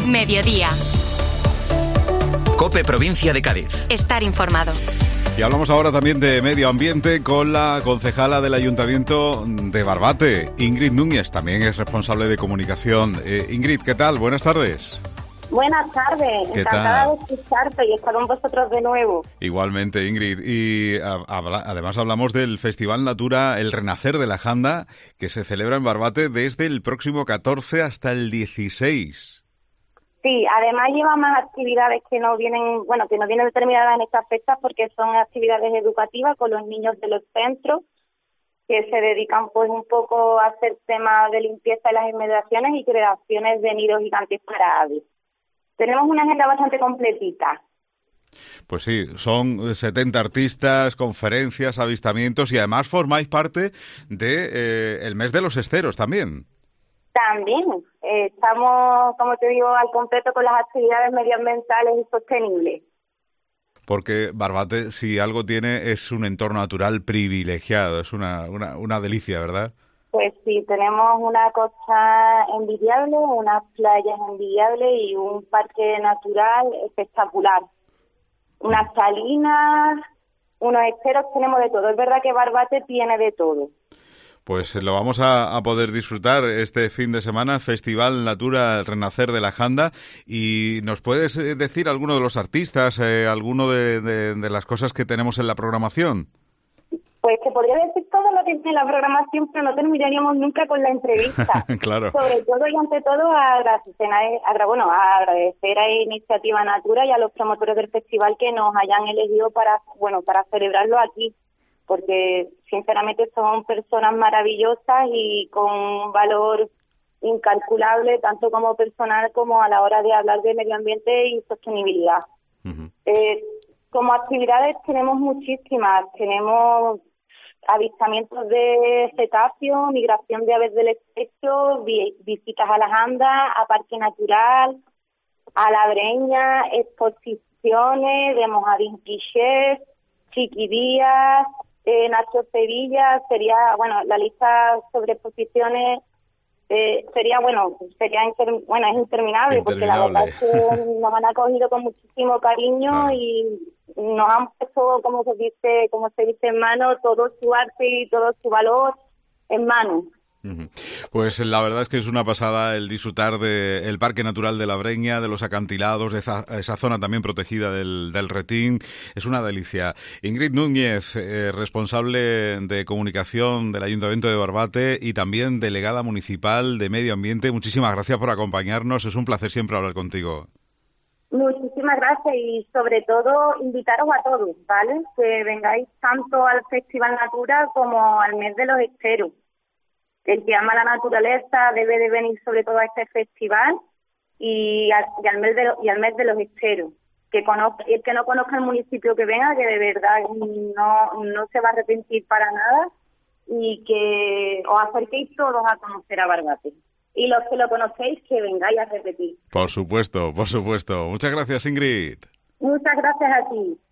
Mediodía. COPE Provincia de Cádiz. Estar informado. Y hablamos ahora también de medio ambiente con la concejala del Ayuntamiento de Barbate, Ingrid Núñez, también es responsable de comunicación. Ingrid, ¿qué tal? Buenas tardes. Buenas tardes, encantada de escucharte y estar con vosotros de nuevo. Igualmente, Ingrid. Y además hablamos del Festival Natura El Renacer de la Janda, que se celebra en Barbate desde el próximo 14 hasta el 16. Sí, además lleva más actividades que no vienen determinadas en estas fechas porque son actividades educativas con los niños de los centros que se dedican pues un poco a hacer temas de limpieza de las inmediaciones y creaciones de nidos gigantes para aves. Tenemos una agenda bastante completita. Pues sí, son 70 artistas, conferencias, avistamientos y además formáis parte de el mes de los esteros también. También estamos, como te digo, al completo con las actividades medioambientales y sostenibles. Porque Barbate, si algo tiene, es un entorno natural privilegiado, es una delicia, ¿verdad? Pues sí, tenemos una costa envidiable, unas playas envidiables y un parque natural espectacular. Unas salinas, unos esteros, tenemos de todo. Es verdad que Barbate tiene de todo. Pues lo vamos a poder disfrutar este fin de semana, Festival Natura El Renacer de la Janda. ¿Y nos puedes decir alguno de los artistas, alguno de las cosas que tenemos en la programación? Pues te podría decir todo lo que tiene la programación, pero no terminaríamos nunca con la entrevista. Claro. Sobre todo y ante todo agradecer a Iniciativa Natura y a los promotores del festival que nos hayan elegido para celebrarlo aquí, porque sinceramente son personas maravillosas y con un valor incalculable, tanto como personal como a la hora de hablar de medio ambiente y sostenibilidad. Uh-huh. Como actividades tenemos muchísimas, tenemos avistamientos de cetáceos, migración de aves del estrecho, visitas a las andas, a parque natural, a la breña, exposiciones de Mojadín Quiché, Chiquidías, Nacho Sevilla, la lista sobre exposiciones es interminable, porque la verdad es que nos han acogido con muchísimo cariño, claro. Y nos han puesto, como se dice en mano, todo su arte y todo su valor en mano. Pues la verdad es que es una pasada el disfrutar del Parque Natural de la Breña, de los acantilados, de esa zona también protegida del Retín. Es una delicia. Ingrid Núñez, responsable de comunicación del Ayuntamiento de Barbate y también delegada municipal de Medio Ambiente. Muchísimas gracias por acompañarnos. Es un placer siempre hablar contigo. Muchísimas gracias y sobre todo invitaros a todos, ¿vale? Que vengáis tanto al Festival Natura como al mes de los esteros. El que ama la naturaleza debe de venir sobre todo a este festival y al mes de los esteros. El que no conozca el municipio que venga, que de verdad no se va a arrepentir para nada, y que os acerquéis todos a conocer a Barbate. Y los que lo conocéis, que vengáis a repetir. Por supuesto. Muchas gracias, Ingrid. Muchas gracias a ti.